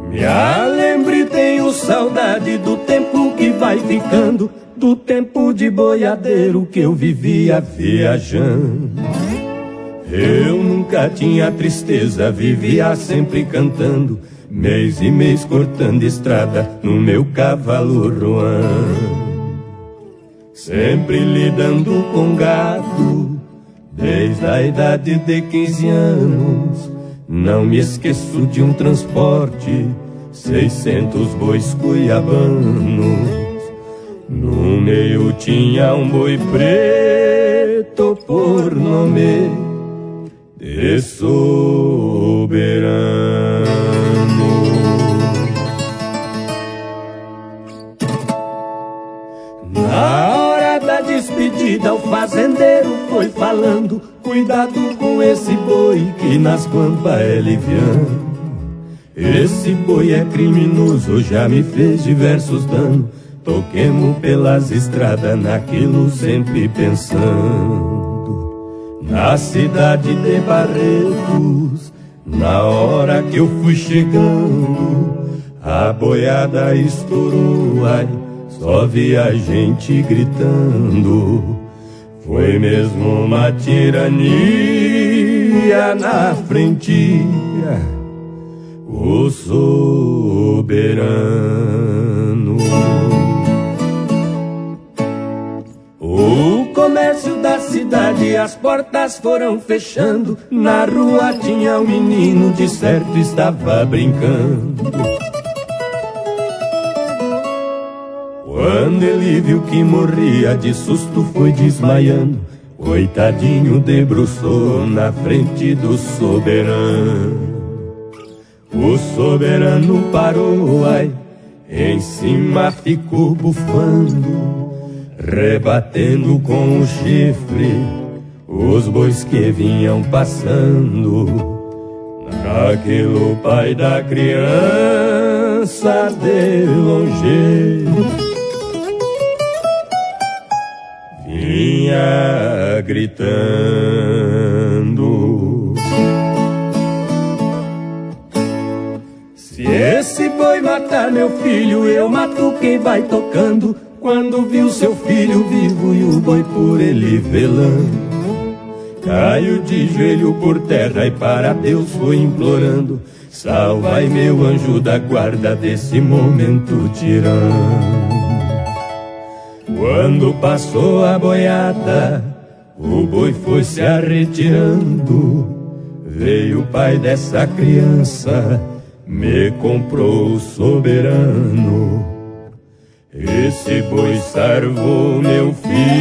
Me lembro e tenho saudade do tempo que vai ficando, do tempo de boiadeiro que eu vivia viajando. Eu nunca tinha tristeza, vivia sempre cantando, mês e mês cortando estrada no meu cavalo Ruan. Sempre lidando com gado, desde a idade de 15 anos. Não me esqueço de um transporte, 600 bois cuiabanos. No meio tinha um boi preto por nome de Soberano. Na hora da despedida o fazendeiro foi falando: cuidado com esse boi que nas pampas é liviano. Esse boi é criminoso, já me fez diversos danos. Toquemos pelas estradas naquilo sempre pensando. Na cidade de Barretos, na hora que eu fui chegando, a boiada estourou, ai, só vi a gente gritando. Foi mesmo uma tirania na frente, o soberano. O comércio da cidade, as portas foram fechando. Na rua tinha um menino, de certo estava brincando. Quando ele viu que morria, de susto foi desmaiando. Coitadinho debruçou na frente do soberano. O soberano parou, ai, em cima ficou bufando, rebatendo com o chifre os bois que vinham passando. Naquilo o pai da criança de longe vinha gritando: se esse boi matar meu filho, eu mato quem vai tocando. Quando viu seu filho vivo e o boi por ele velando, caiu de joelho por terra e para Deus foi implorando: salvai meu anjo da guarda desse momento tirano. Quando passou a boiada, o boi foi se arretirando. Veio o pai dessa criança, me comprou o soberano. Esse boi salvou meu filho